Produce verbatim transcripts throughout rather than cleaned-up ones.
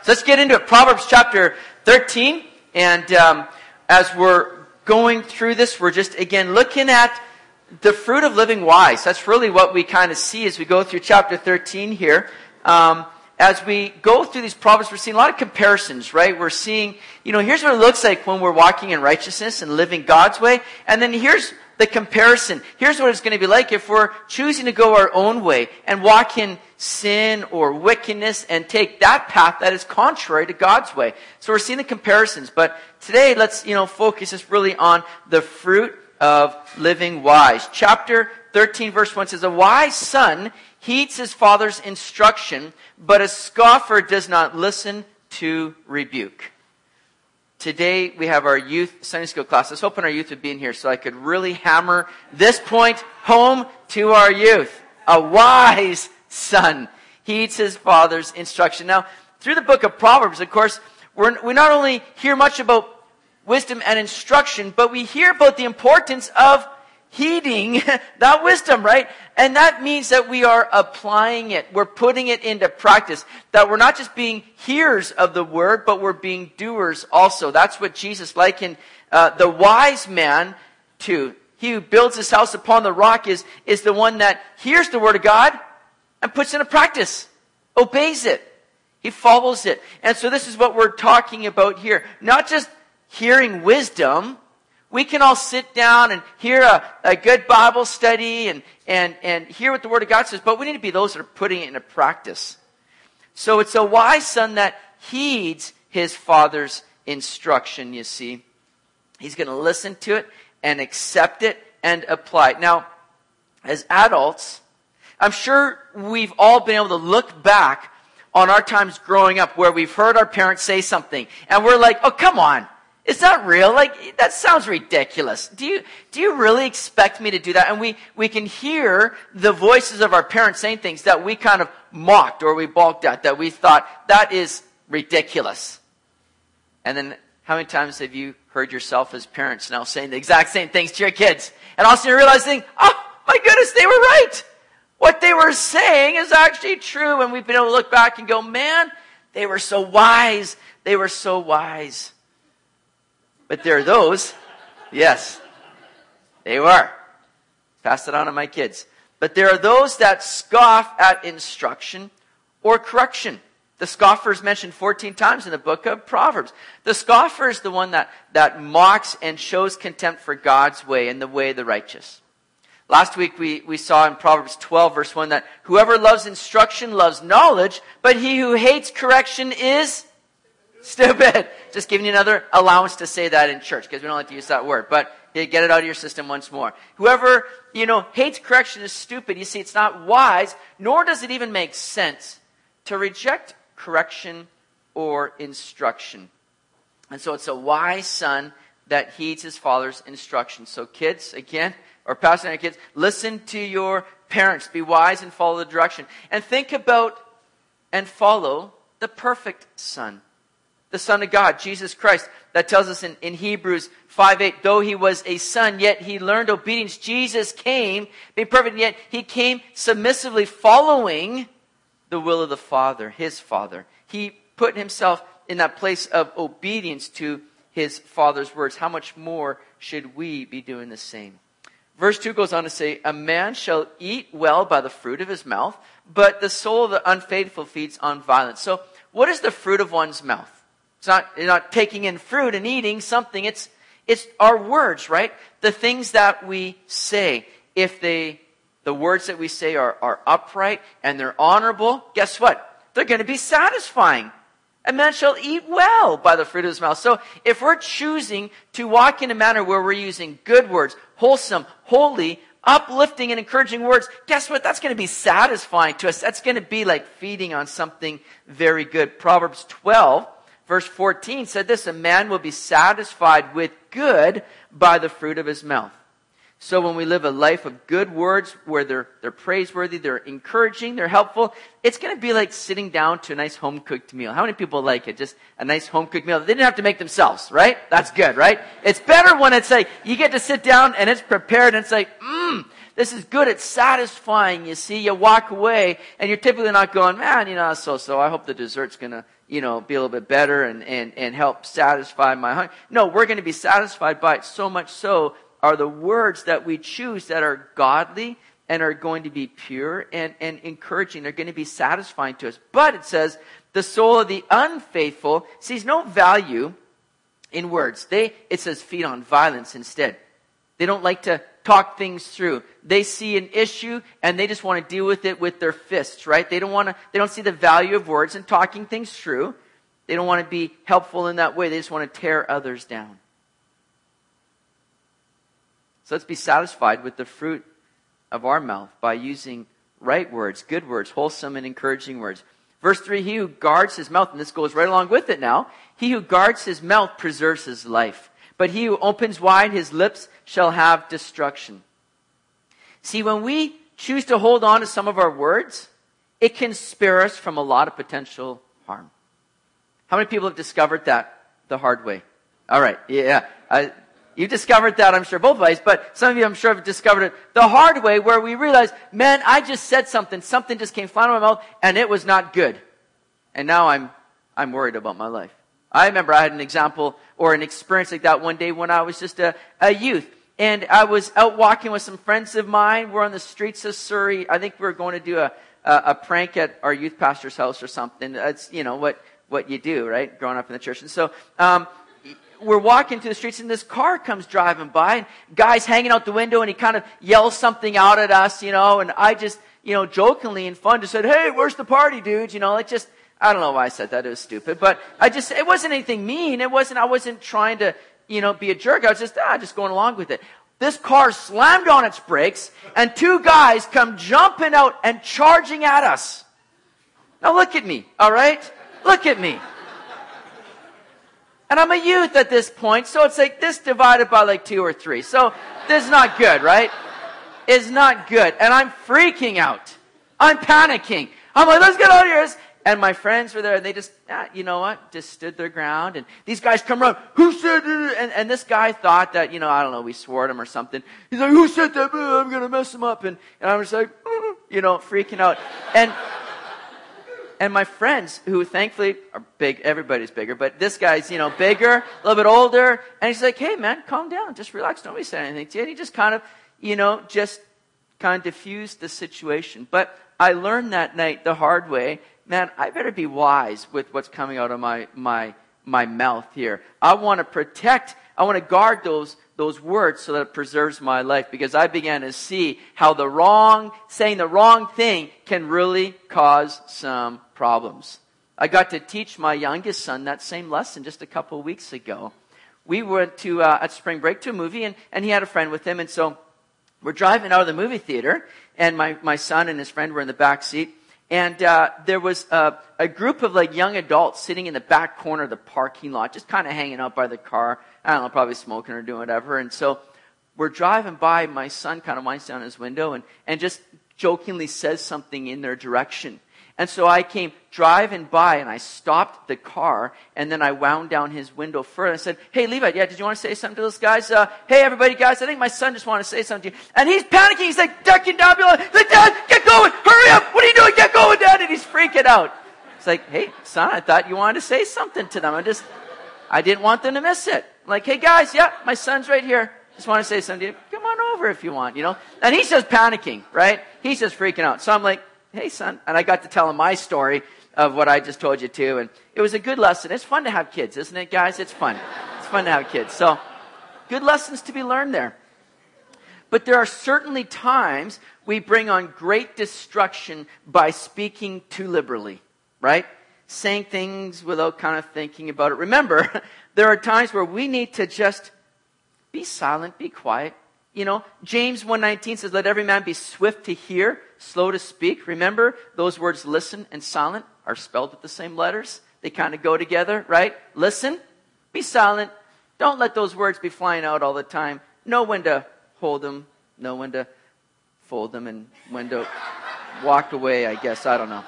So let's get into it. Proverbs chapter thirteen. And um, as we're going through this, we're just, again, looking at the fruit of living wise. That's really what we kind of see as we go through chapter thirteen here. Um, as we go through these Proverbs, we're seeing a lot of comparisons, right? We're seeing, you know, here's what it looks like when we're walking in righteousness and living God's way. And then here's the comparison. Here's what it's going to be like if we're choosing to go our own way and walk in sin or wickedness and take that path that is contrary to God's way. So we're seeing the comparisons. But today, let's, you know, focus just really on the fruit of living wise. Chapter thirteen, verse one says, a wise son heeds his father's instruction, but a scoffer does not listen to rebuke. Today, we have our youth Sunday school class. I was hoping our youth would be in here so I could really hammer this point home to our youth. A wise son heeds his father's instruction. Now, through the book of Proverbs, of course, we're, we not only hear much about wisdom and instruction, but we hear about the importance of heeding that wisdom, right? And that means that we are applying it. We're putting it into practice. That we're not just being hearers of the word, but we're being doers also. That's what Jesus likened uh, the wise man to. He who builds his house upon the rock is, is the one that hears the word of God and puts it into practice, obeys it. He follows it. And so this is what we're talking about here. Not just hearing wisdom. We can all sit down and hear a, a good Bible study and, and, and hear what the Word of God says, but we need to be those that are putting it into practice. So it's a wise son that heeds his father's instruction, you see. He's going to listen to it and accept it and apply it. Now, as adults, I'm sure we've all been able to look back on our times growing up where we've heard our parents say something and we're like, oh, come on. Is that real? Like, that sounds ridiculous. Do you, do you really expect me to do that? And we, we can hear the voices of our parents saying things that we kind of mocked or we balked at, that we thought, that is ridiculous. And then, how many times have you heard yourself as parents now saying the exact same things to your kids? And also you're realizing, oh, my goodness, they were right. What they were saying is actually true. And we've been able to look back and go, man, they were so wise. They were so wise. But there are those, yes, they were. Pass it on to my kids. But there are those that scoff at instruction or correction. The scoffer is mentioned fourteen times in the book of Proverbs. The scoffer is the one that, that mocks and shows contempt for God's way and the way of the righteous. Last week we, we saw in Proverbs twelve, verse one, that whoever loves instruction loves knowledge, but he who hates correction is stupid. Just giving you another allowance to say that in church, because we don't like to use that word. But yeah, get it out of your system once more. Whoever, you know, hates correction is stupid. You see, it's not wise, nor does it even make sense to reject correction or instruction. And so it's a wise son that heeds his father's instruction. So kids, again, or passing on your kids, listen to your parents. Be wise and follow the direction. And think about and follow the perfect son. The Son of God, Jesus Christ, that tells us in, in Hebrews five eight, though he was a son, yet he learned obedience. Jesus came, being perfect, yet he came submissively following the will of the Father, his Father. He put himself in that place of obedience to his Father's words. How much more should we be doing the same? Verse two goes on to say, a man shall eat well by the fruit of his mouth, but the soul of the unfaithful feeds on violence. So what is the fruit of one's mouth? It's not, you're not taking in fruit and eating something. It's, it's our words, right? The things that we say. If they, the words that we say are, are upright and they're honorable, guess what? They're going to be satisfying. A man shall eat well by the fruit of his mouth. So if we're choosing to walk in a manner where we're using good words, wholesome, holy, uplifting and encouraging words, guess what? That's going to be satisfying to us. That's going to be like feeding on something very good. Proverbs twelve. Verse fourteen said this, a man will be satisfied with good by the fruit of his mouth. So when we live a life of good words where they're, they're praiseworthy, they're encouraging, they're helpful, it's going to be like sitting down to a nice home-cooked meal. How many people like it? Just a nice home-cooked meal. They didn't have to make themselves, right? That's good, right? It's better when it's like, you get to sit down and it's prepared and it's like, mmm, this is good. It's satisfying, you see. You walk away and you're typically not going, man, you know, so-so. I hope the dessert's going to you know, be a little bit better and, and, and help satisfy my hunger. No, we're going to be satisfied by it. So much so are the words that we choose that are godly and are going to be pure and, and encouraging. They're going to be satisfying to us. But it says, the soul of the unfaithful sees no value in words. They, it says, feed on violence instead. They don't like to talk things through. They see an issue and they just want to deal with it with their fists, right? They don't want to, they don't see the value of words and talking things through. They don't want to be helpful in that way. They just want to tear others down. So let's be satisfied with the fruit of our mouth by using right words, good words, wholesome and encouraging words. Verse three, he who guards his mouth, and this goes right along with it now, he who guards his mouth preserves his life. But he who opens wide his lips shall have destruction. See, when we choose to hold on to some of our words, it can spare us from a lot of potential harm. How many people have discovered that the hard way? All right, yeah. I, you discovered that, I'm sure, both ways, but some of you, I'm sure, have discovered it the hard way, where we realize, man, I just said something, something just came flying out of my mouth, and it was not good. And now I'm, I'm worried about my life. I remember I had an example or an experience like that one day when I was just a, a youth. And I was out walking with some friends of mine. We're on the streets of Surrey. I think we were going to do a, a, a prank at our youth pastor's house or something. That's, you know, what, what you do, right? Growing up in the church. And so, um, we're walking through the streets and this car comes driving by and guy's hanging out the window and he kind of yells something out at us, you know, and I just, you know, jokingly and fun just said, hey, where's the party, dude? You know, like just, I don't know why I said that. It was stupid, but I just, it wasn't anything mean. It wasn't, I wasn't trying to, you know, be a jerk. I was just, ah, just going along with it. This car slammed on its brakes and two guys come jumping out and charging at us. Now look at me, all right? Look at me. And I'm a youth at this point, so it's like this divided by like two or three. So this is not good, right? It's not good. And I'm freaking out. I'm panicking. I'm like, let's get out of here. And my friends were there, and they just, ah, you know what, just stood their ground. And these guys come around, who said that? And, and this guy thought that, you know, I don't know, we swore at him or something. He's like, who said that? I'm going to mess him up. And, and I'm just like, you know, freaking out. And and my friends, who thankfully are big, everybody's bigger, but this guy's, you know, bigger, a little bit older. And he's like, hey, man, calm down. Just relax. Nobody said anything to you. And he just kind of, you know, just kind of diffused the situation. But I learned that night the hard way. Man, I better be wise with what's coming out of my my my mouth here. I want to protect, I want to guard those those words so that it preserves my life, because I began to see how the wrong, saying the wrong thing can really cause some problems. I got to teach my youngest son that same lesson just a couple of weeks ago. We went to, uh, at spring break to a movie, and, and he had a friend with him, and so we're driving out of the movie theater, and my, my son and his friend were in the back seat. And uh, there was a, a group of like young adults sitting in the back corner of the parking lot, just kind of hanging out by the car. I don't know, probably smoking or doing whatever. And so we're driving by. My son kind of winds down his window and, and just jokingly says something in their direction. And so I came driving by and I stopped the car, and then I wound down his window further. I said, hey, Levi, yeah, did you want to say something to those guys? Uh, hey, everybody, guys, I think my son just wanted to say something to you. And he's panicking. He's like ducking down below. He's like, Dad, get going. Hurry up. What are you doing? Get going, Dad. And he's freaking out. It's like, hey, son, I thought you wanted to say something to them. I just, I didn't want them to miss it. I'm like, hey, guys, yeah, my son's right here. Just want to say something to you. Come on over if you want, you know. And he's just panicking, right? He's just freaking out. So I'm like, hey, son. And I got to tell him my story of what I just told you too. And it was a good lesson. It's fun to have kids, isn't it, guys? It's fun. It's fun to have kids. So good lessons to be learned there. But there are certainly times we bring on great destruction by speaking too liberally, right? Saying things without kind of thinking about it. Remember, there are times where we need to just be silent, be quiet. You know, James one nineteen says, let every man be swift to hear, slow to speak. Remember, those words listen and silent are spelled with the same letters. They kind of go together, right? Listen, be silent. Don't let those words be flying out all the time. Know when to hold them, know when to fold them, and when to walk away, I guess. I don't know.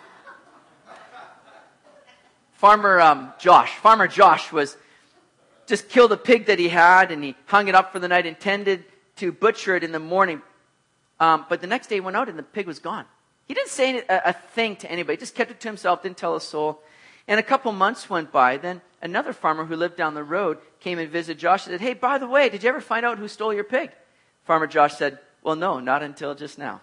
Farmer um, Josh, Farmer Josh was just killed a pig that he had, and he hung it up for the night, intended to butcher it in the morning. Um, but the next day he went out and the pig was gone. He didn't say a, a thing to anybody. He just kept it to himself, didn't tell a soul. And a couple months went by. Then another farmer who lived down the road came and visited Josh and said, hey, by the way, did you ever find out who stole your pig? Farmer Josh said, well, no, not until just now.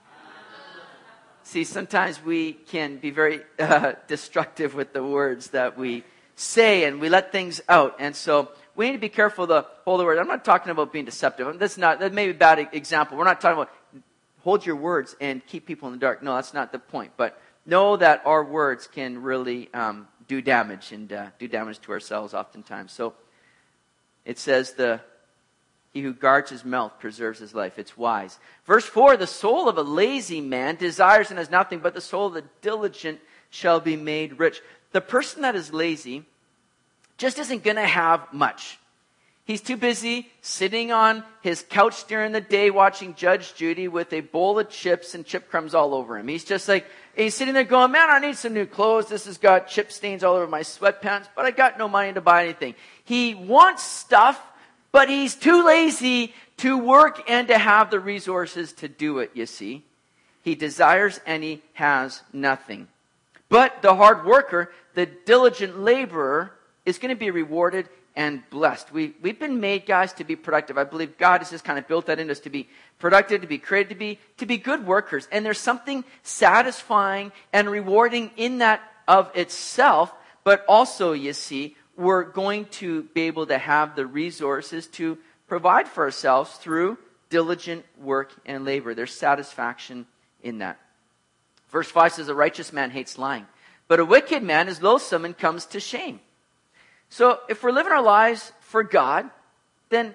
See, sometimes we can be very uh, destructive with the words that we say, and we let things out. And so we need to be careful to hold the word. I'm not talking about being deceptive. That's not, that may be a bad example. We're not talking about hold your words and keep people in the dark. No, that's not the point. But know that our words can really um, do damage and uh, do damage to ourselves oftentimes. So it says the he who guards his mouth preserves his life. It's wise. Verse four, the soul of a lazy man desires and has nothing, but the soul of the diligent shall be made rich. The person that is lazy just isn't going to have much. He's too busy sitting on his couch during the day watching Judge Judy with a bowl of chips and chip crumbs all over him. He's just like, he's sitting there going, man, I need some new clothes. This has got chip stains all over my sweatpants, but I got no money to buy anything. He wants stuff, but he's too lazy to work and to have the resources to do it, you see. He desires and he has nothing. But the hard worker, the diligent laborer, is going to be rewarded and blessed. We, we've been made, guys, to be productive. I believe God has just kind of built that in us to be productive, to be created, to be, to be good workers. And there's something satisfying and rewarding in that of itself. But also, you see, we're going to be able to have the resources to provide for ourselves through diligent work and labor. There's satisfaction in that. Verse five says, a righteous man hates lying, but a wicked man is loathsome and comes to shame. So if we're living our lives for God, then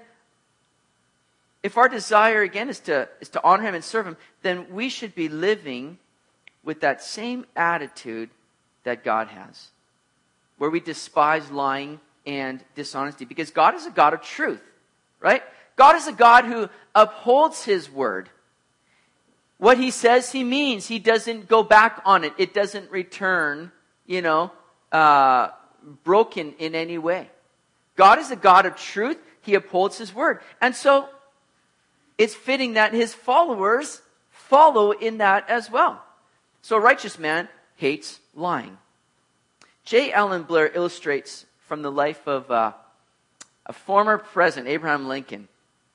if our desire, again, is to, is to honor Him and serve Him, then we should be living with that same attitude that God has, where we despise lying and dishonesty, because God is a God of truth, right? God is a God who upholds His word. What He says, He means. He doesn't go back on it. It doesn't return, you know, uh, broken in any way. God is a God of truth. He upholds His word. And so it's fitting that His followers follow in that as well. So a righteous man hates lying. J. Allen Blair illustrates from the life of uh, a former president, Abraham Lincoln.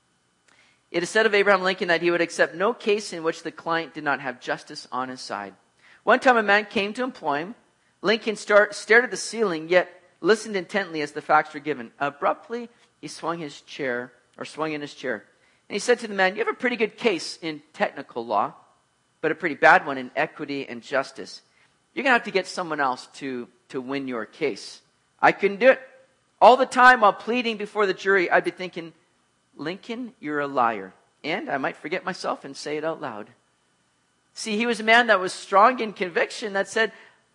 It is said of Abraham Lincoln that he would accept no case in which the client did not have justice on his side. One time a man came to employ him. Lincoln start, stared at the ceiling, yet listened intently as the facts were given. Abruptly, he swung his chair, or swung in his chair. And he said to the man, you have a pretty good case in technical law, but a pretty bad one in equity and justice. You're going to have to get someone else to, to win your case. I couldn't do it. All the time while pleading before the jury, I'd be thinking, Lincoln, you're a liar. And I might forget myself and say it out loud. See, he was a man that was strong in conviction that said,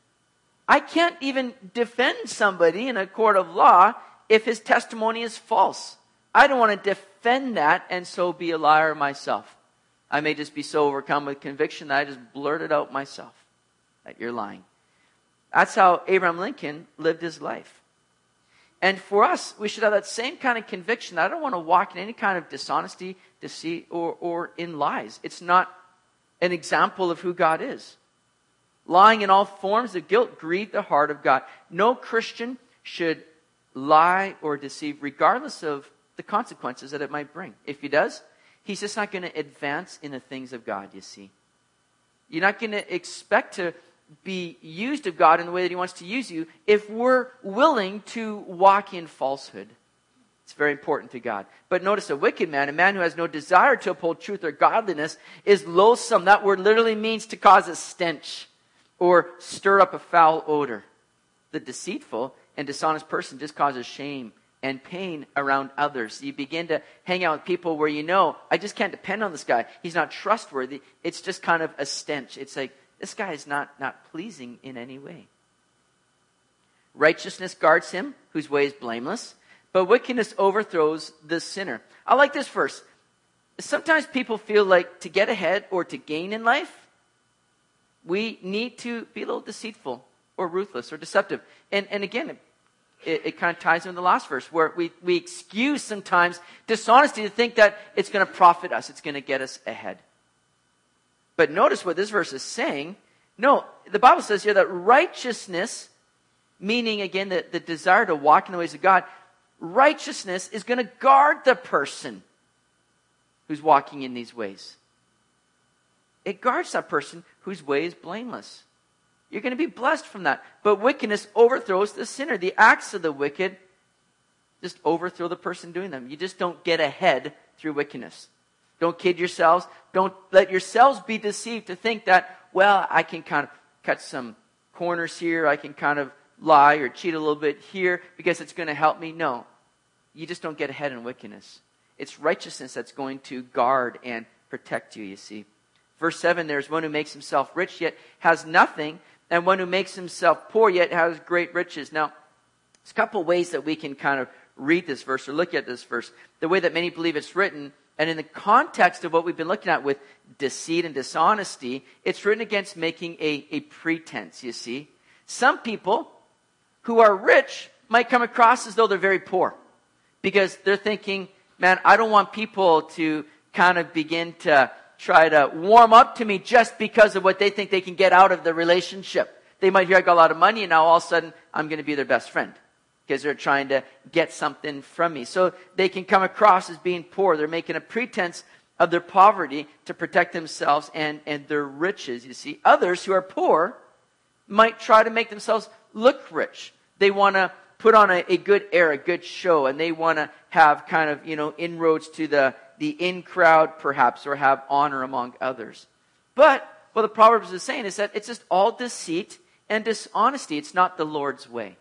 I can't even defend somebody in a court of law if his testimony is false. I don't want to defend that and so be a liar myself. I may just be so overcome with conviction that I just blurt it out myself that you're lying. That's how Abraham Lincoln lived his life. And for us, we should have that same kind of conviction. I don't want to walk in any kind of dishonesty, deceit, or, or in lies. It's not an example of who God is. Lying in all forms of guilt grieve the heart of God. No Christian should lie or deceive regardless of the consequences that it might bring. If he does, he's just not going to advance in the things of God, you see. You're not going to expect to be used of God in the way that He wants to use you if we're willing to walk in falsehood. It's very important to God. But notice a wicked man, a man who has no desire to uphold truth or godliness, is loathsome. That word literally means to cause a stench or stir up a foul odor. The deceitful and dishonest person just causes shame and pain around others. You begin to hang out with people where you know, I just can't depend on this guy. He's not trustworthy. It's just kind of a stench. It's like, this guy is not, not pleasing in any way. Righteousness guards him, whose way is blameless, but wickedness overthrows the sinner. I like this verse. Sometimes people feel like to get ahead or to gain in life, we need to be a little deceitful or ruthless or deceptive. And, and again, it, it kind of ties in the last verse where we, we excuse sometimes dishonesty to think that it's going to profit us. It's going to get us ahead. But notice what this verse is saying. No, the Bible says here that righteousness meaning, again, the, the desire to walk in the ways of God, righteousness is going to guard the person who's walking in these ways. It guards that person whose way is blameless. You're going to be blessed from that. But wickedness overthrows the sinner. The acts of the wicked just overthrow the person doing them. You just don't get ahead through wickedness. Don't kid yourselves. Don't let yourselves be deceived to think that, well, I can kind of cut some corners here. I can kind of lie or cheat a little bit here because it's going to help me. No. You just don't get ahead in wickedness. It's righteousness that's going to guard and protect you, you see. Verse seven, there's one who makes himself rich yet has nothing, and one who makes himself poor yet has great riches. Now, there's a couple ways that we can kind of read this verse or look at this verse. The way that many believe it's written, and in the context of what we've been looking at with deceit and dishonesty, it's written against making a, a pretense, you see. Some people who are rich might come across as though they're very poor because they're thinking, man, I don't want people to kind of begin to try to warm up to me just because of what they think they can get out of the relationship. They might hear I got a lot of money and now all of a sudden I'm going to be their best friend because they're trying to get something from me. So they can come across as being poor. They're making a pretense of their poverty to protect themselves and, and their riches, you see. Others who are poor might try to make themselves look rich. They want to put on a, a good air, a good show, and they want to have kind of, you know, inroads to the the in crowd perhaps, or have honor among others. But what the Proverbs is saying is that it's just all deceit and dishonesty. It's not the Lord's way.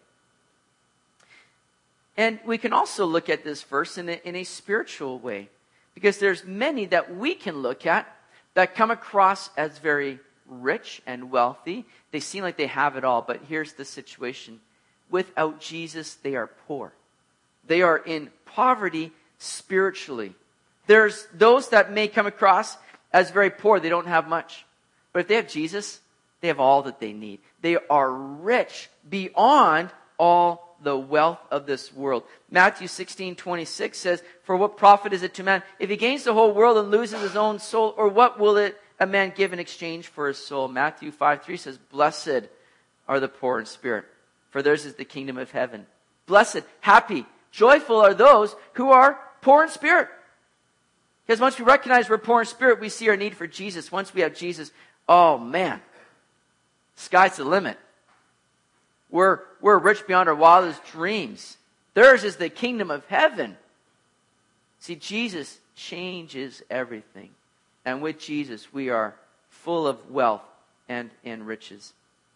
And we can also look at this verse in a, in a spiritual way, because there's many that we can look at that come across as very rich and wealthy. They seem like they have it all, but here's the situation. Without Jesus, they are poor. They are in poverty spiritually. There's those that may come across as very poor. They don't have much. But if they have Jesus, they have all that they need. They are rich beyond all the wealth of this world. Matthew sixteen twenty-six says, "For what profit is it to man if he gains the whole world and loses his own soul? Or what will it a man give in exchange for his soul?" Matthew five three says, "Blessed are the poor in spirit, for theirs is the kingdom of heaven." Blessed, happy, joyful are those who are poor in spirit. Because once we recognize we're poor in spirit, we see our need for Jesus. Once we have Jesus, oh man, sky's the limit. We're, we're rich beyond our wildest dreams. Theirs is the kingdom of heaven. See, Jesus changes everything. And with Jesus, we are full of wealth and in riches.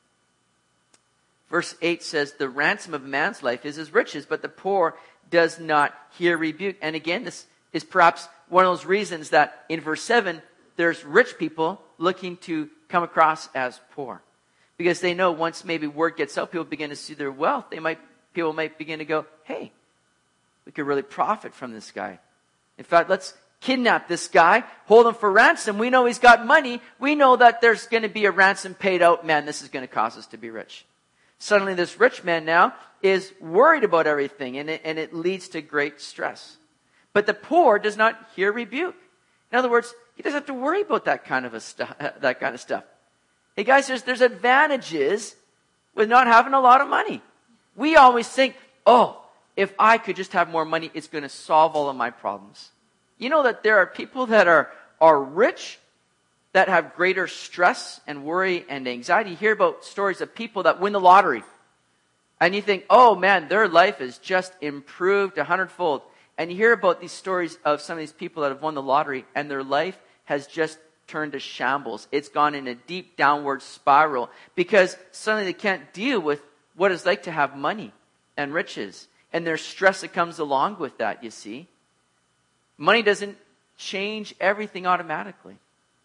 Verse eight says, "The ransom of man's life is his riches, but the poor does not hear rebuke." And again, this is perhaps one of those reasons that in verse seven, there's rich people looking to come across as poor. Because they know once maybe word gets out, people begin to see their wealth. They might, people might begin to go, hey, we could really profit from this guy. In fact, let's kidnap this guy, hold him for ransom. We know he's got money. We know that there's going to be a ransom paid out. Man, this is going to cause us to be rich. Suddenly this rich man now is worried about everything, and it, and it leads to great stress. But the poor does not hear rebuke. In other words, he doesn't have to worry about that kind of a stu- that kind of stuff. Hey guys, there's, there's advantages with not having a lot of money. We always think, oh, if I could just have more money, it's going to solve all of my problems. You know that there are people that are, are rich that have greater stress and worry and anxiety. You hear about stories of people that win the lottery. And you think, oh man, their life is just improved a hundredfold. And you hear about these stories of some of these people that have won the lottery and their life has just turned to shambles. It's gone in a deep downward spiral because suddenly they can't deal with what it's like to have money and riches. And there's stress that comes along with that, you see. Money doesn't change everything automatically.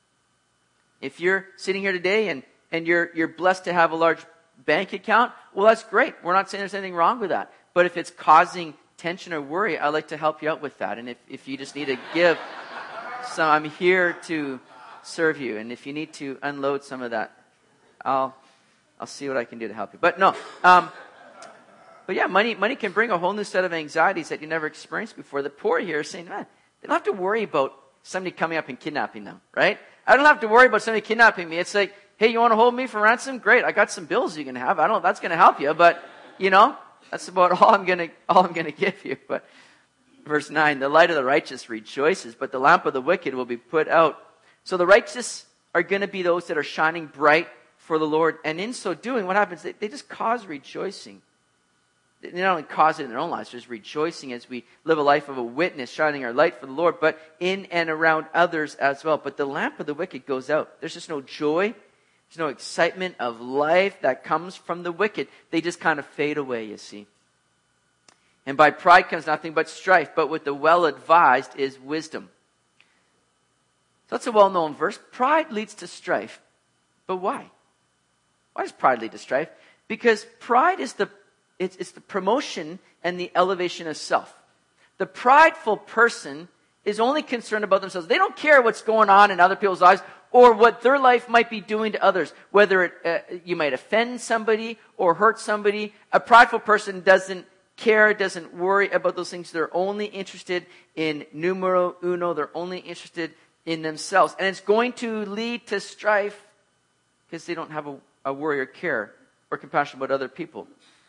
If you're sitting here today and, and you're, you're blessed to have a large bank account, well, that's great. We're not saying there's anything wrong with that. But if it's causing tension or worry, I'd like to help you out with that. And if, if you just need to give some, I'm here to serve you. And if you need to unload some of that, I'll I'll see what I can do to help you. But no, um, but yeah, money money can bring a whole new set of anxieties that you never experienced before. The poor here are saying, man, they don't have to worry about somebody coming up and kidnapping them, right? I don't have to worry about somebody kidnapping me. It's like, hey, you want to hold me for ransom? Great, I got some bills you can have. I don't know if that's going to help you, but you know, that's about all I'm gonna, all I'm gonna give you. But verse nine, the light of the righteous rejoices, but the lamp of the wicked will be put out. So the righteous are gonna be those that are shining bright for the Lord. And in so doing, what happens? They, they just cause rejoicing. They not only cause it in their own lives, just rejoicing as we live a life of a witness, shining our light for the Lord, but in and around others as well. But the lamp of the wicked goes out. There's just no joy. There's no excitement of life that comes from the wicked. They just kind of fade away, you see. And by pride comes nothing but strife, but with the well-advised is wisdom. So that's a well-known verse. Pride leads to strife. But why? Why does pride lead to strife? Because pride is the It's, it's the promotion and the elevation of self. The prideful person is only concerned about themselves. They don't care what's going on in other people's lives or what their life might be doing to others. Whether it, uh, you might offend somebody or hurt somebody. A prideful person doesn't care, doesn't worry about those things. They're only interested in numero uno. They're only interested in themselves. And it's going to lead to strife because they don't have a, a worry or care or compassion about other people.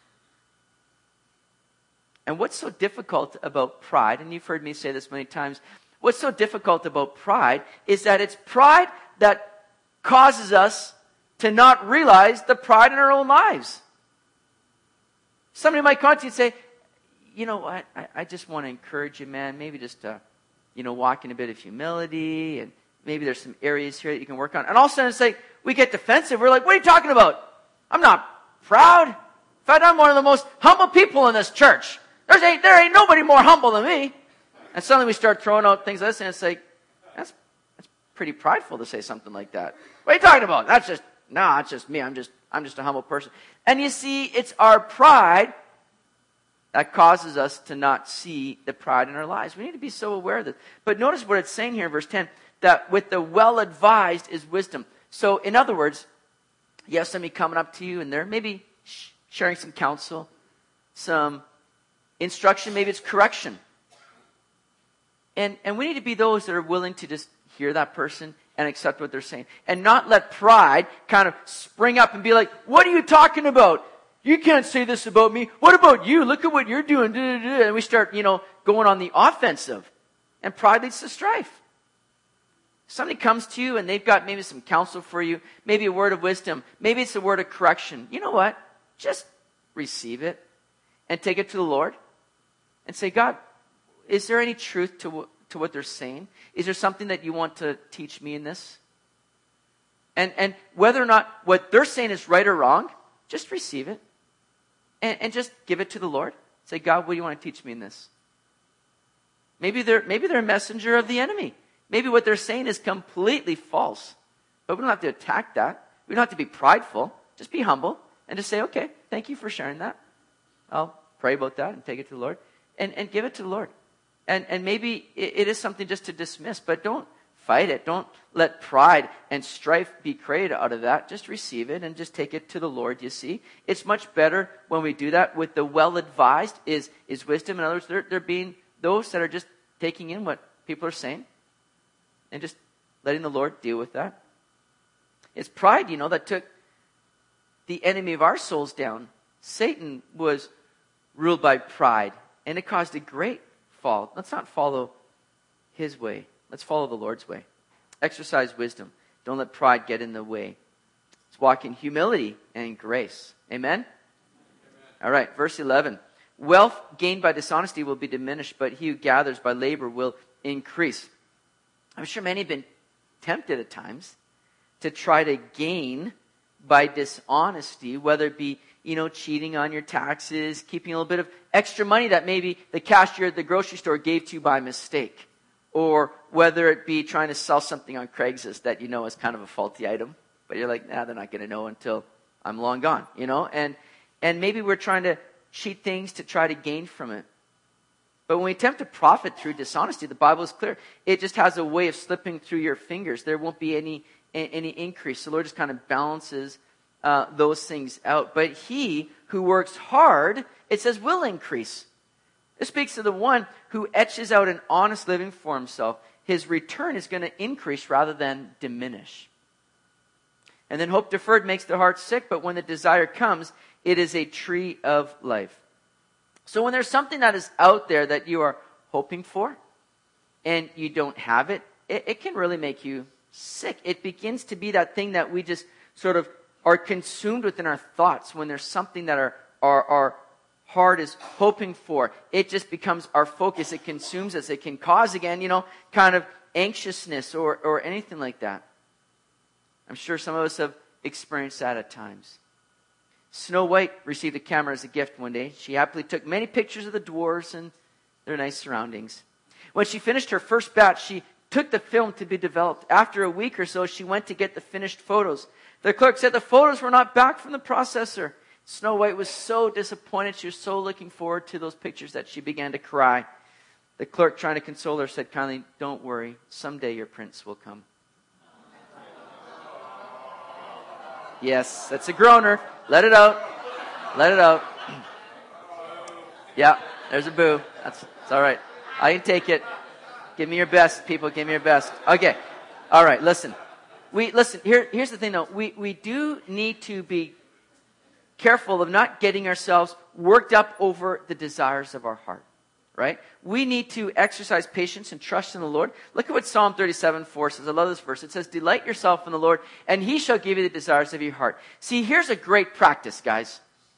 And what's so difficult about pride, and you've heard me say this many times, what's so difficult about pride is that it's pride that causes us to not realize the pride in our own lives. Somebody might come to you and say, you know what, I, I just want to encourage you, man, maybe just, uh, you know, walk in a bit of humility, and maybe there's some areas here that you can work on. And all of a sudden it's like, we get defensive. We're like, what are you talking about? I'm not proud. In fact, I'm one of the most humble people in this church. There's ain't, there ain't nobody more humble than me. And suddenly we start throwing out things like this, and it's like, that's, that's pretty prideful to say something like that. What are you talking about? That's just, no, it's just me. I'm just, I'm just a humble person. And you see, it's our pride that causes us to not see the pride in our lives. We need to be so aware of this. But notice what it's saying here in verse ten, that with the well-advised is wisdom. So in other words, you have somebody coming up to you, and they're maybe sharing some counsel, some instruction, maybe it's correction. And and we need to be those that are willing to just hear that person and accept what they're saying. And not let pride kind of spring up and be like, what are you talking about? You can't say this about me. What about you? Look at what you're doing. And we start, you know, going on the offensive. And pride leads to strife. Somebody comes to you and they've got maybe some counsel for you, maybe a word of wisdom, maybe it's a word of correction. You know what? Just receive it and take it to the Lord. And say, God, is there any truth to, to what they're saying? Is there something that you want to teach me in this? And, and whether or not what they're saying is right or wrong, just receive it. And, and just give it to the Lord. Say, God, what do you want to teach me in this? Maybe they're, maybe they're a messenger of the enemy. Maybe what they're saying is completely false. But we don't have to attack that. We don't have to be prideful. Just be humble and just say, okay, thank you for sharing that. I'll pray about that and take it to the Lord. And, and give it to the Lord. And, and maybe it, it is something just to dismiss, but don't fight it. Don't let pride and strife be created out of that. Just receive it and just take it to the Lord, you see. It's much better when we do that with the well-advised is, is wisdom. In other words, they're, they're being those that are just taking in what people are saying and just letting the Lord deal with that. It's pride, you know, that took the enemy of our souls down. Satan was ruled by pride. And it caused a great fall. Let's not follow his way. Let's follow the Lord's way. Exercise wisdom. Don't let pride get in the way. Let's walk in humility and grace. Amen? Amen. All right, verse eleven. Wealth gained by dishonesty will be diminished, but he who gathers by labor will increase. I'm sure many have been tempted at times to try to gain by dishonesty, whether it be, you know, cheating on your taxes, keeping a little bit of extra money that maybe the cashier at the grocery store gave to you by mistake. Or whether it be trying to sell something on Craigslist that you know is kind of a faulty item, but you're like, nah, they're not going to know until I'm long gone, you know? And and maybe we're trying to cheat things to try to gain from it. But when we attempt to profit through dishonesty, the Bible is clear. It just has a way of slipping through your fingers. There won't be any any increase. The Lord just kind of balances uh, those things out. But he who works hard, it says, will increase. This speaks to the one who etches out an honest living for himself. His return is going to increase rather than diminish. And then hope deferred makes the heart sick, but when the desire comes, It is a tree of life. So when there's something that is out there that you are hoping for and you don't have it, it, it can really make you sick. It begins to be that thing that we just sort of are consumed within our thoughts when there's something that our, our, our heart is hoping for. It just becomes our focus. It consumes us. It can cause, again, you know, kind of anxiousness or, or anything like that. I'm sure some of us have experienced that at times. Snow White received a camera as a gift one day. She happily took many pictures of the dwarves and their nice surroundings. When she finished her first batch, she took the film to be developed. After a week or so, she went to get the finished photos. The clerk said the photos were not back from the processor. Snow White was so disappointed. She was so looking forward to those pictures that she began to cry. The clerk, trying to console her, said kindly, "Don't worry. Someday your prince will come." Yes, that's a groaner. Let it out. Let it out. Yeah, there's a boo. That's it's all right. I can take it. Give me your best, people. Give me your best. Okay. All right, listen. We listen, here here's the thing though. We we do need to be careful of not getting ourselves worked up over the desires of our heart. Right? We need to exercise patience and trust in the Lord. Look at what Psalm thirty-seven four says. I love this verse. It says, "Delight yourself in the Lord, and He shall give you the desires of your heart." See, here's a great practice, guys.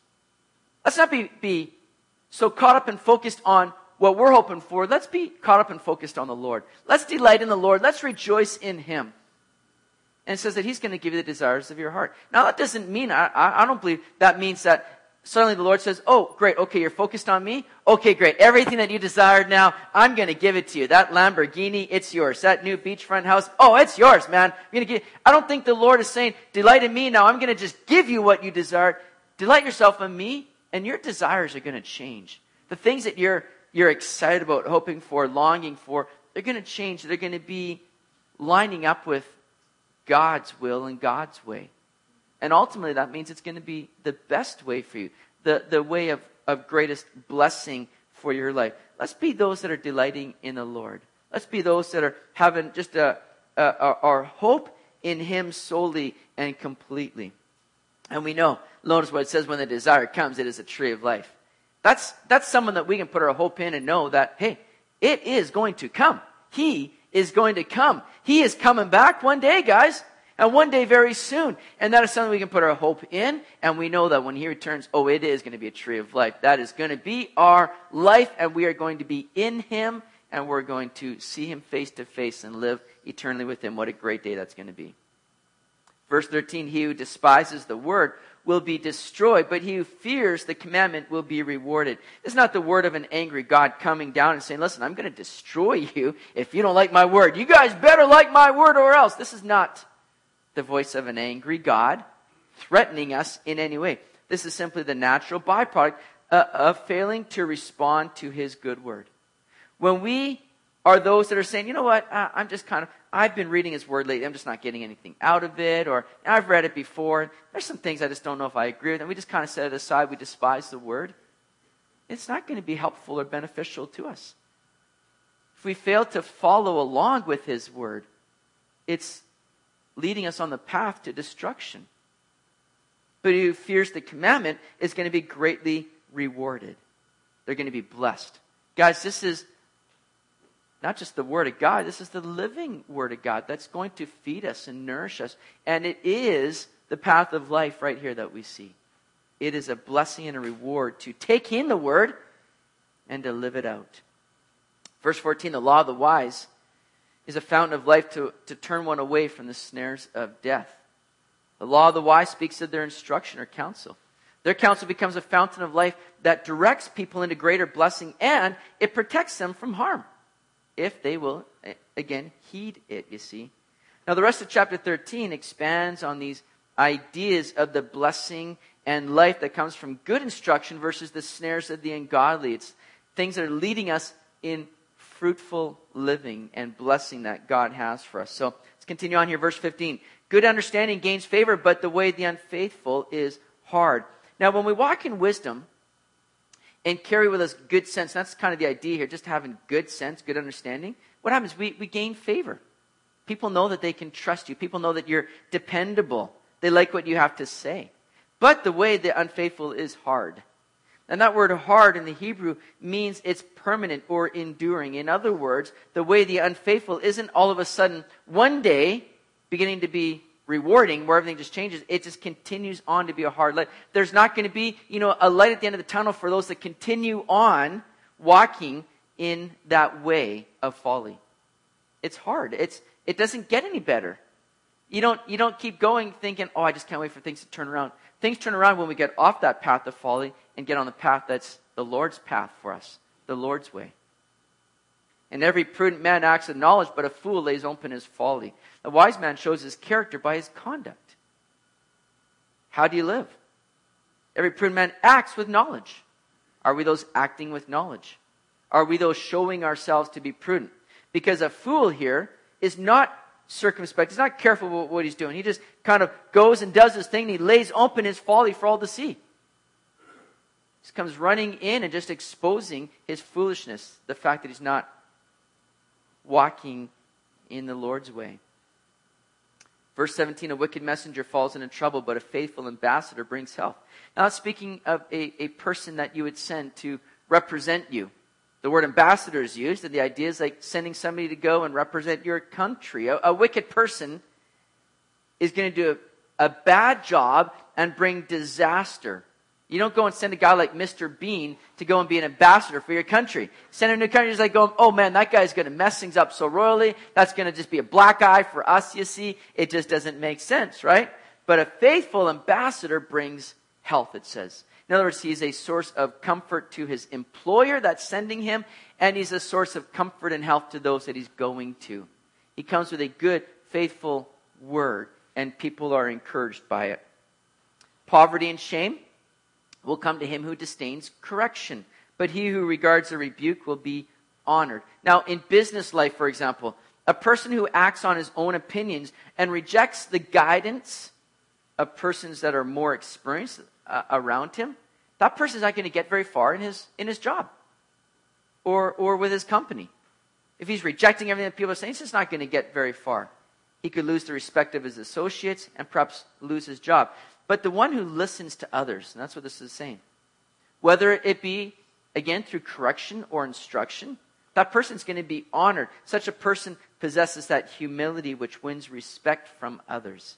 Let's not be, be so caught up and focused on what we're hoping for. Let's be caught up and focused on the Lord. Let's delight in the Lord. Let's rejoice in Him. And it says that He's going to give you the desires of your heart. Now, that doesn't mean, I, I don't believe that means that suddenly the Lord says, "Oh, great, okay, you're focused on me? Okay, great. Everything that you desired now, I'm going to give it to you. That Lamborghini, it's yours. That new beachfront house, oh, it's yours, man. I'm going to give." I don't think the Lord is saying, "Delight in me now. I'm going to just give you what you desired." Delight yourself in me, and your desires are going to change. The things that you're you're excited about, hoping for, longing for, they're going to change. They're going to be lining up with God's will and God's way. And ultimately, that means it's going to be the best way for you, the, the way of, of greatest blessing for your life. Let's be those that are delighting in the Lord. Let's be those that are having just a, a, a, our hope in Him solely and completely. And we know, notice what it says, when the desire comes, it is a tree of life. That's, that's someone that we can put our hope in and know that, hey, it is going to come. He is going to come. He is coming back one day, guys. And one day very soon. And that is something we can put our hope in. And we know that when He returns, oh, it is going to be a tree of life. That is going to be our life. And we are going to be in Him. And we're going to see Him face to face and live eternally with Him. What a great day that's going to be. Verse thirteen, "He who despises the word will be destroyed, but he who fears the commandment will be rewarded." It's not the word of an angry God coming down and saying, "Listen, I'm going to destroy you if you don't like my word. You guys better like my word or else." This is not the voice of an angry God threatening us in any way. This is simply the natural byproduct uh, of failing to respond to His good word. When we are those that are saying, "You know what, uh, I'm just kind of, I've been reading His word lately, I'm just not getting anything out of it," or "I've read it before, there's some things I just don't know if I agree with," and we just kind of set it aside, we despise the word, it's not going to be helpful or beneficial to us. If we fail to follow along with His word, it's leading us on the path to destruction. But he who fears the commandment is going to be greatly rewarded. They're going to be blessed. Guys, this is not just the Word of God. This is the living Word of God that's going to feed us and nourish us. And it is the path of life right here that we see. It is a blessing and a reward to take in the Word and to live it out. Verse fourteen, "The law of the wise is a fountain of life to, to turn one away from the snares of death." The law of the wise speaks of their instruction or counsel. Their counsel becomes a fountain of life that directs people into greater blessing, and it protects them from harm if they will, again, heed it, you see. Now, the rest of chapter thirteen expands on these ideas of the blessing and life that comes from good instruction versus the snares of the ungodly. It's things that are leading us in fruitful living and blessing that God has for us. So let's continue on here. Verse fifteen. "Good understanding gains favor, but the way of the unfaithful is hard." Now, when we walk in wisdom and carry with us good sense, that's kind of the idea here, just having good sense, good understanding. What happens? We, we gain favor. People know that they can trust you. People know that you're dependable. They like what you have to say. But the way the unfaithful is hard. And that word hard in the Hebrew means it's permanent or enduring. In other words, the way the unfaithful isn't all of a sudden one day beginning to be rewarding where everything just changes. It just continues on to be a hard light. There's not going to be, you know, a light at the end of the tunnel for those that continue on walking in that way of folly. It's hard. It's it doesn't get any better. You don't you don't keep going thinking, oh, I just can't wait for things to turn around. Things turn around when we get off that path of folly and get on the path that's the Lord's path for us, the Lord's way. And every prudent man acts with knowledge, but a fool lays open his folly. A wise man shows his character by his conduct. How do you live? Every prudent man acts with knowledge. Are we those acting with knowledge? Are we those showing ourselves to be prudent? Because a fool here is not circumspect. He's not careful about what he's doing. He just kind of goes and does his thing, and he lays open his folly for all to see. He comes running in and just exposing his foolishness, the fact that he's not walking in the Lord's way. Verse seventeen, a wicked messenger falls into trouble, but a faithful ambassador brings health. Now, speaking of a, a person that you would send to represent you. The word ambassador is used, and the idea is like sending somebody to go and represent your country. A, a wicked person is going to do a, a bad job and bring disaster. You don't go and send a guy like Mister Bean to go and be an ambassador for your country. Send him to a country just like going, oh man, that guy's going to mess things up so royally. That's going to just be a black eye for us, you see. It just doesn't make sense, right? But a faithful ambassador brings health, it says. In other words, he's a source of comfort to his employer that's sending him, and he's a source of comfort and health to those that he's going to. He comes with a good, faithful word, and people are encouraged by it. Poverty and shame will come to him who disdains correction, but he who regards a rebuke will be honored. Now, in business life, for example, a person who acts on his own opinions and rejects the guidance of persons that are more experienced uh, around him, that person is not going to get very far in his in his job or or with his company. If he's rejecting everything that people are saying, it's just not going to get very far. He could lose the respect of his associates and perhaps lose his job. But the one who listens to others, and that's what this is saying, whether it be, again, through correction or instruction, that person's going to be honored. Such a person possesses that humility which wins respect from others.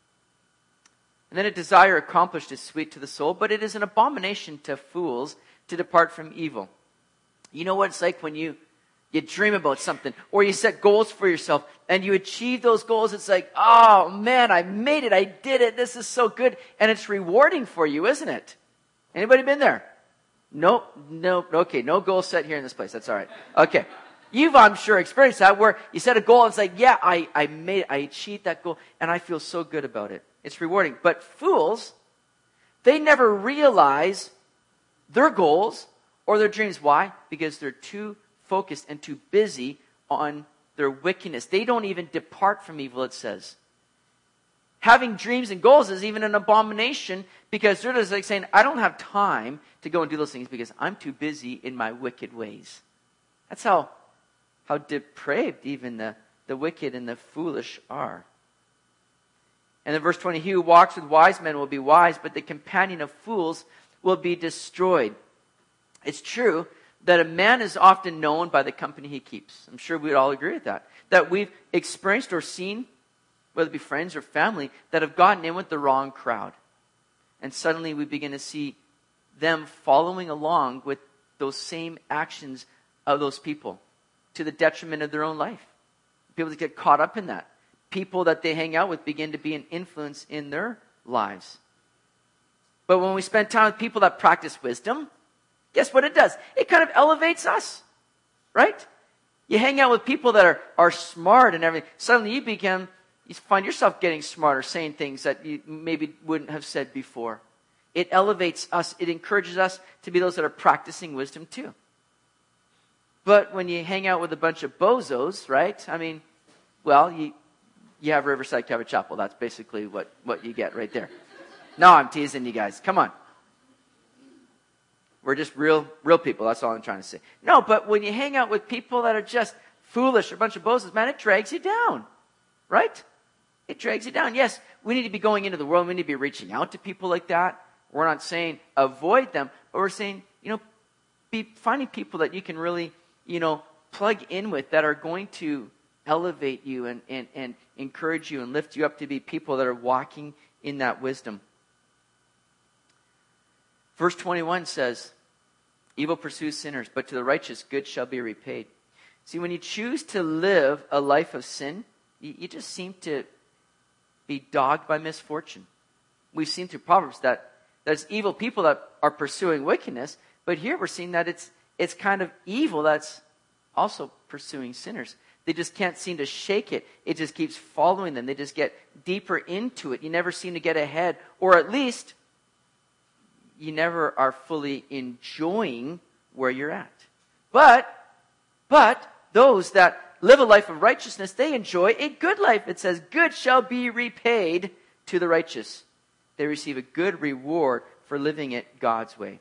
And then a desire accomplished is sweet to the soul, but it is an abomination to fools to depart from evil. You know what it's like when you, you dream about something, or you set goals for yourself, and you achieve those goals. It's like, oh man, I made it, I did it, this is so good. And it's rewarding for you, isn't it? Anybody been there? Nope, nope, okay, no goal set here in this place, that's all right. Okay. You've, I'm sure, experienced that where you set a goal and it's like, yeah, I, I made it, I achieved that goal, and I feel so good about it. It's rewarding. But fools, they never realize their goals or their dreams. Why? Because they're too focused and too busy on their wickedness. They don't even depart from evil, it says. Having dreams and goals is even an abomination because they're just like saying, I don't have time to go and do those things because I'm too busy in my wicked ways. That's how, how depraved even the, the wicked and the foolish are. And then verse twenty, he who walks with wise men will be wise, but the companion of fools will be destroyed. It's true that a man is often known by the company he keeps. I'm sure we'd all agree with that. That we've experienced or seen, whether it be friends or family, that have gotten in with the wrong crowd. And suddenly we begin to see them following along with those same actions of those people to the detriment of their own life. People that get caught up in that. People that they hang out with begin to be an influence in their lives. But when we spend time with people that practice wisdom, guess what it does? It kind of elevates us, right? You hang out with people that are, are smart and everything. Suddenly you begin, you find yourself getting smarter, saying things that you maybe wouldn't have said before. It elevates us. It encourages us to be those that are practicing wisdom too. But when you hang out with a bunch of bozos, right? I mean, well, you... You have Riverside Calvary Chapel. That's basically what, what you get right there. No, I'm teasing you guys. Come on. We're just real real people. That's all I'm trying to say. No, but when you hang out with people that are just foolish or a bunch of bozos, man, it drags you down. Right? It drags you down. Yes, we need to be going into the world. We need to be reaching out to people like that. We're not saying avoid them, but we're saying, you know, be finding people that you can really, you know, plug in with that are going to elevate you and, and, and encourage you and lift you up to be people that are walking in that wisdom. Verse twenty-one says, evil pursues sinners, but to the righteous good shall be repaid. See, when you choose to live a life of sin, you, you just seem to be dogged by misfortune. We've seen through Proverbs that there's evil people that are pursuing wickedness, but here we're seeing that it's it's kind of evil that's also pursuing sinners. They just can't seem to shake it. It just keeps following them. They just get deeper into it. You never seem to get ahead, or at least you never are fully enjoying where you're at. But, but those that live a life of righteousness, they enjoy a good life. It says, good shall be repaid to the righteous. They receive a good reward for living it God's way.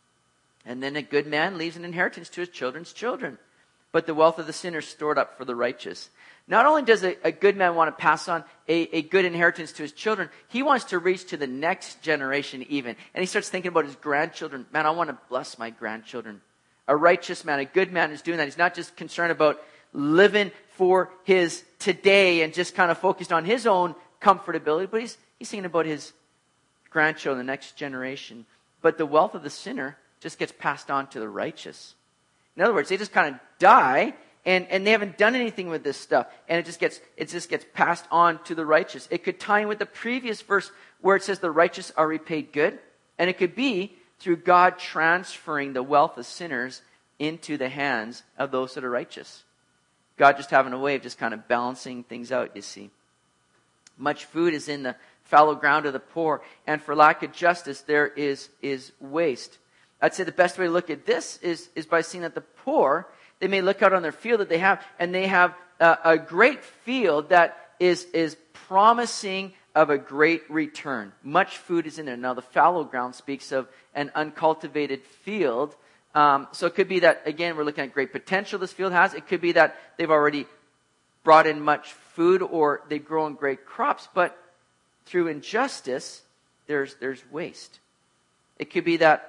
And then a good man leaves an inheritance to his children's children. But the wealth of the sinner is stored up for the righteous. Not only does a, a good man want to pass on a, a good inheritance to his children, he wants to reach to the next generation even. And he starts thinking about his grandchildren. Man, I want to bless my grandchildren. A righteous man, a good man is doing that. He's not just concerned about living for his today and just kind of focused on his own comfortability, but he's, he's thinking about his grandchildren, the next generation. But the wealth of the sinner just gets passed on to the righteous. In other words, they just kind of die, and, and they haven't done anything with this stuff, and it just gets it just gets passed on to the righteous. It could tie in with the previous verse where it says the righteous are repaid good, and it could be through God transferring the wealth of sinners into the hands of those that are righteous. God just having a way of just kind of balancing things out, you see. Much food is in the fallow ground of the poor, and for lack of justice there is, is waste. I'd say the best way to look at this is, is by seeing that the poor, they may look out on their field that they have, and they have a, a great field that is, is promising of a great return. Much food is in there. Now, the fallow ground speaks of an uncultivated field. Um, so it could be that, again, we're looking at great potential this field has. It could be that they've already brought in much food or they've grown great crops, but through injustice, there's, there's waste. It could be that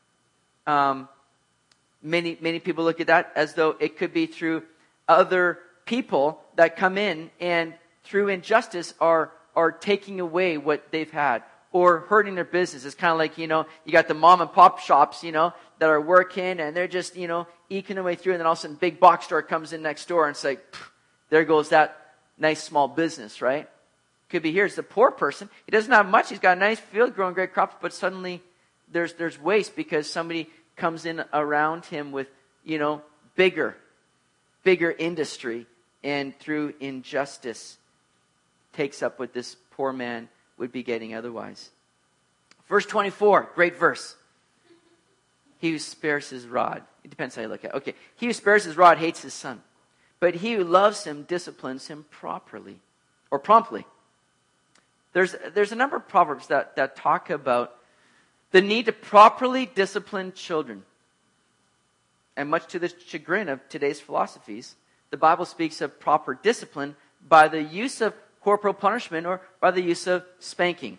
Um, many, many people look at that as though it could be through other people that come in and through injustice are, are taking away what they've had or hurting their business. It's kind of like, you know, you got the mom and pop shops, you know, that are working and they're just, you know, eking their way through, and then all of a sudden big box store comes in next door and it's like, pff, there goes that nice small business, right? Could be here. It's the poor person. He doesn't have much. He's got a nice field growing great crops, but suddenly There's there's waste because somebody comes in around him with, you know, bigger, bigger industry, and through injustice takes up what this poor man would be getting otherwise. Verse twenty-four, great verse. He who spares his rod. It depends how you look at it. Okay. He who spares his rod hates his son, but he who loves him disciplines him properly or promptly. There's there's a number of proverbs that, that talk about the need to properly discipline children. And much to the chagrin of today's philosophies, the Bible speaks of proper discipline by the use of corporal punishment or by the use of spanking.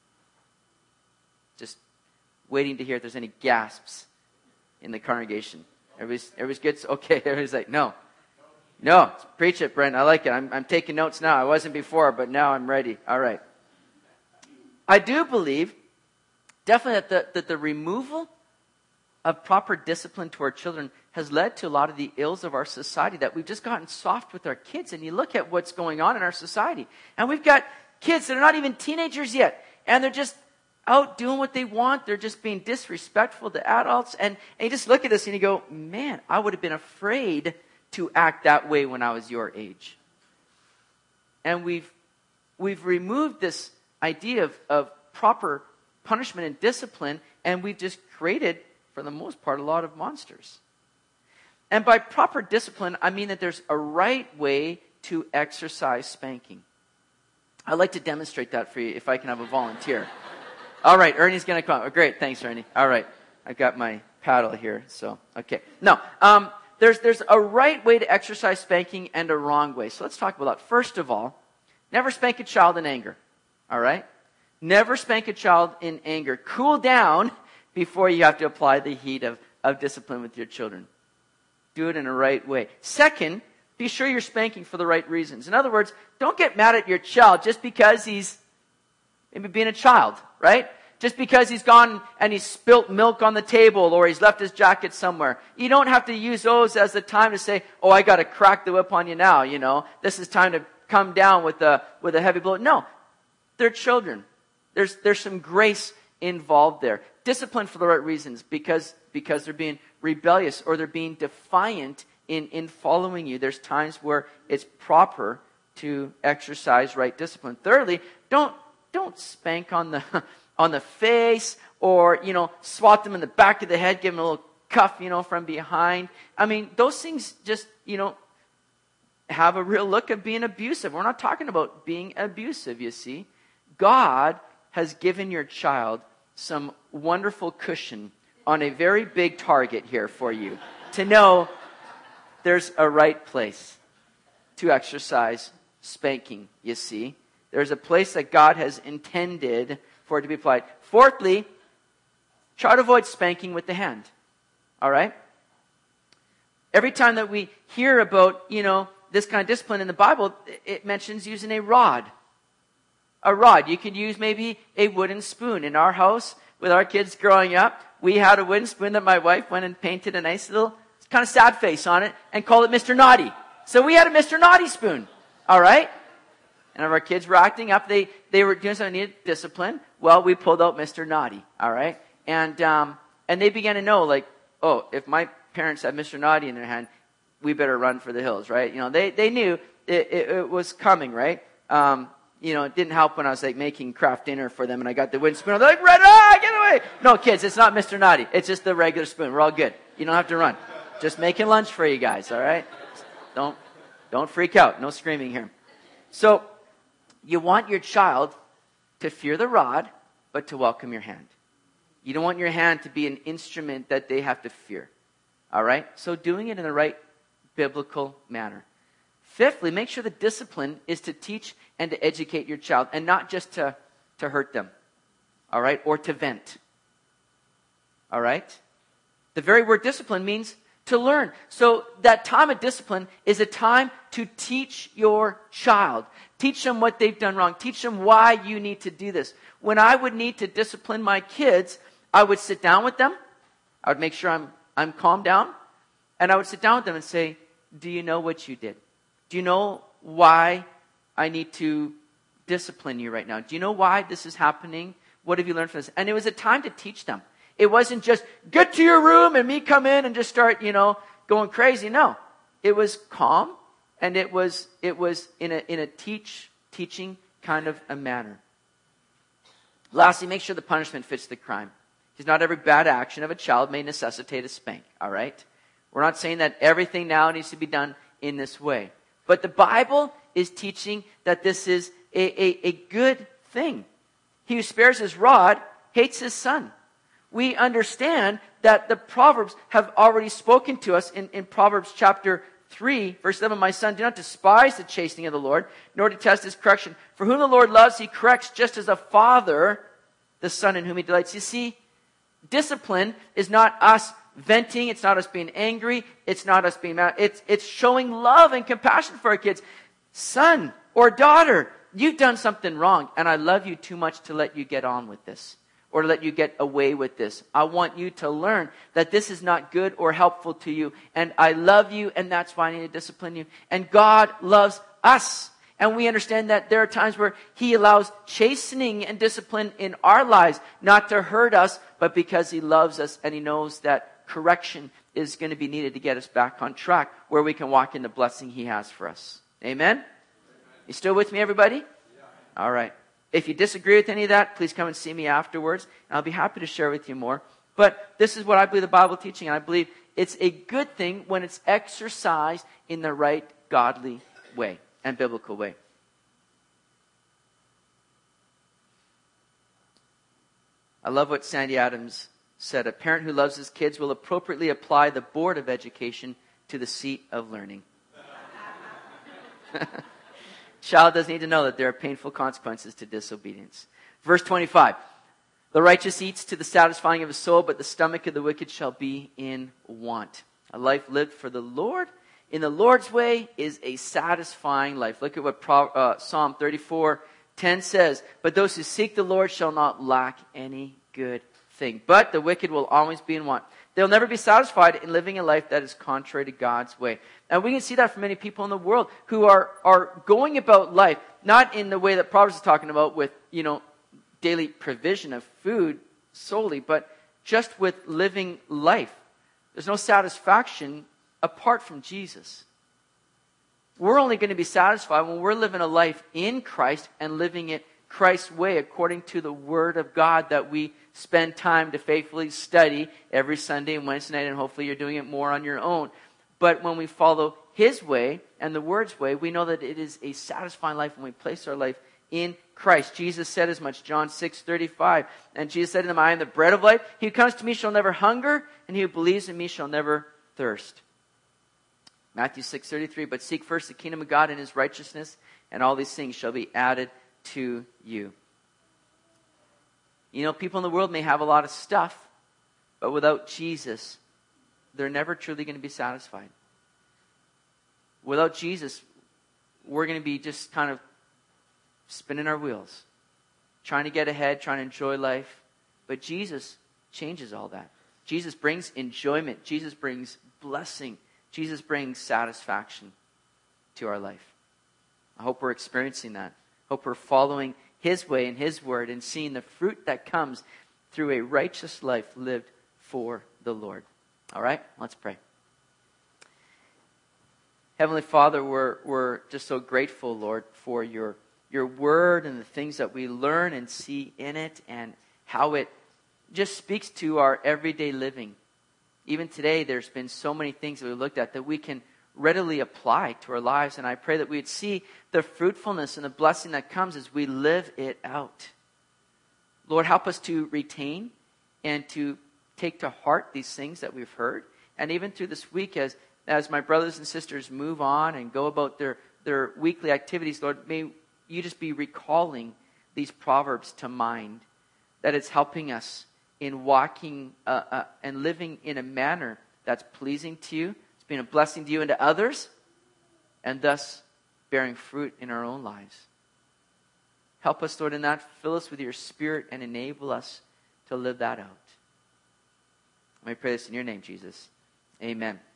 Just waiting to hear if there's any gasps in the congregation. Everybody's, everybody's good? Okay, everybody's like, no. No, preach it, Brent. I like it. I'm, I'm taking notes now. I wasn't before, but now I'm ready. All right. I do believe definitely that the, that the removal of proper discipline to our children has led to a lot of the ills of our society, that we've just gotten soft with our kids. And you look at what's going on in our society, and we've got kids that are not even teenagers yet, and they're just out doing what they want. They're just being disrespectful to adults. And, and you just look at this and you go, man, I would have been afraid to act that way when I was your age. And we've we've removed this idea of, of proper punishment and discipline, and we've just created, for the most part, a lot of monsters. And by proper discipline, I mean that there's a right way to exercise spanking. I'd like to demonstrate that for you if I can have a volunteer. All right, Ernie's going to come. Oh, great, thanks, Ernie. All right, I've got my paddle here, so, okay. No, um, there's, there's a right way to exercise spanking and a wrong way. So let's talk about that. First of all, Never spank a child in anger. All right? Never spank a child in anger. Cool down before you have to apply the heat of, of discipline with your children. Do it in a right way. Second, be sure you're spanking for the right reasons. In other words, don't get mad at your child just because he's maybe being a child, right? Just because he's gone and he's spilt milk on the table or he's left his jacket somewhere. You don't have to use those as the time to say, oh, I got to crack the whip on you now, you know. This is time to come down with a, with a heavy blow. No, they're children. There's, there's some grace involved there. Discipline for the right reasons because, because they're being rebellious or they're being defiant in, in following you. There's times where it's proper to exercise right discipline. Thirdly, don't, don't spank on the, on the face or, you know, swat them in the back of the head, give them a little cuff, you know, from behind. I mean, those things just, you know, have a real look of being abusive. We're not talking about being abusive, you see. God has given your child some wonderful cushion on a very big target here for you to know there's a right place to exercise spanking, you see. There's a place that God has intended for it to be applied. Fourthly, try to avoid spanking with the hand. All right? Every time that we hear about, you know, this kind of discipline in the Bible, it mentions using a rod. A rod. You could use maybe a wooden spoon. In our house, with our kids growing up, we had a wooden spoon that my wife went and painted a nice little kind of sad face on it and called it Mister Naughty. So we had a Mister Naughty spoon. All right? And if our kids were acting up, they, they were doing something needed discipline. Well, we pulled out Mister Naughty. All right? And, um, and they began to know, like, oh, if my parents have Mister Naughty in their hand, we better run for the hills, right? You know, they, they knew it, it, it was coming, right? Um, you know, it didn't help when I was like making craft dinner for them and I got the wooden spoon. They're like, run, ah, get away. No, kids, it's not Mister Naughty. It's just the regular spoon. We're all good. You don't have to run. Just making lunch for you guys, all right? Don't, don't freak out. No screaming here. So, you want your child to fear the rod, but to welcome your hand. You don't want your hand to be an instrument that they have to fear. All right? So doing it in the right biblical manner. Fifthly, make sure the discipline is to teach and to educate your child and not just to, to hurt them. All right? Or to vent. All right? The very word discipline means to learn. So that time of discipline is a time to teach your child. Teach them what they've done wrong. Teach them why you need to do this. When I would need to discipline my kids, I would sit down with them. I would make sure I'm I'm calmed down. And I would sit down with them and say, do you know what you did? Do you know why I need to discipline you right now? Do you know why this is happening? What have you learned from this? And it was a time to teach them. It wasn't just get to your room and me come in and just start, you know, going crazy. No, it was calm and it was it was in a in a teach teaching kind of a manner. Lastly, make sure the punishment fits the crime. Because not every bad action of a child may necessitate a spank. All right, we're not saying that everything now needs to be done in this way, but the Bible is teaching that this is a a, a good thing. He who spares his rod hates his son. We understand that the Proverbs have already spoken to us in, in Proverbs chapter three, verse eleven. My son, do not despise the chastening of the Lord, nor detest his correction. For whom the Lord loves, he corrects, just as a father the son in whom he delights. You see, discipline is not us venting. It's not us being angry. It's not us being mad. It's, it's showing love and compassion for our kids. Son or daughter, you've done something wrong, and I love you too much to let you get on with this. Or let you get away with this. I want you to learn that this is not good or helpful to you. And I love you, and that's why I need to discipline you. And God loves us. And we understand that there are times where He allows chastening and discipline in our lives, not to hurt us, but because He loves us and He knows that correction is going to be needed to get us back on track, where we can walk in the blessing He has for us. Amen? You still with me, everybody? Yeah. All right. If you disagree with any of that, please come and see me afterwards, and I'll be happy to share with you more. But this is what I believe the Bible teaching, and I believe it's a good thing when it's exercised in the right godly way and biblical way. I love what Sandy Adams said. A parent who loves his kids will appropriately apply the board of education to the seat of learning. Child doesn't need to know that there are painful consequences to disobedience. Verse twenty-five. The righteous eats to the satisfying of his soul, but the stomach of the wicked shall be in want. A life lived for the Lord, in the Lord's way, is a satisfying life. Look at what Pro, uh, Psalm thirty-four ten says. But those who seek the Lord shall not lack any good thing. But the wicked will always be in want. They'll never be satisfied in living a life that is contrary to God's way. And we can see that from many people in the world who are, are going about life, not in the way that Proverbs is talking about with, you know, daily provision of food solely, but just with living life. There's no satisfaction apart from Jesus. We're only going to be satisfied when we're living a life in Christ and living it Christ's way according to the Word of God that we spend time to faithfully study every Sunday and Wednesday night, and hopefully you're doing it more on your own. But when we follow His way and the Word's way, we know that it is a satisfying life when we place our life in Christ. Jesus said as much, John six thirty-five. And Jesus said to them, I am the bread of life. He who comes to me shall never hunger, and he who believes in me shall never thirst. Matthew six thirty-three. But seek first the kingdom of God and His righteousness, and all these things shall be added to you. You know, people in the world may have a lot of stuff, but without Jesus, they're never truly going to be satisfied. Without Jesus, we're going to be just kind of spinning our wheels, trying to get ahead, trying to enjoy life. But Jesus changes all that. Jesus brings enjoyment. Jesus brings blessing. Jesus brings satisfaction to our life. I hope we're experiencing that. I hope we're following His way and His word and seeing the fruit that comes through a righteous life lived for the Lord. All right, let's pray. Heavenly Father, we're, we're just so grateful, Lord, for your your word and the things that we learn and see in it and how it just speaks to our everyday living. Even today, there's been so many things that we looked at that we can readily apply to our lives. And I pray that we'd see the fruitfulness and the blessing that comes as we live it out. Lord, help us to retain and to take to heart these things that we've heard. And even through this week, as, as my brothers and sisters move on and go about their, their weekly activities, Lord, may you just be recalling these proverbs to mind, that it's helping us in walking uh, uh, and living in a manner that's pleasing to you. It's been a blessing to you and to others, and thus bearing fruit in our own lives. Help us, Lord, in that. Fill us with your Spirit and enable us to live that out. I pray this in your name, Jesus. Amen.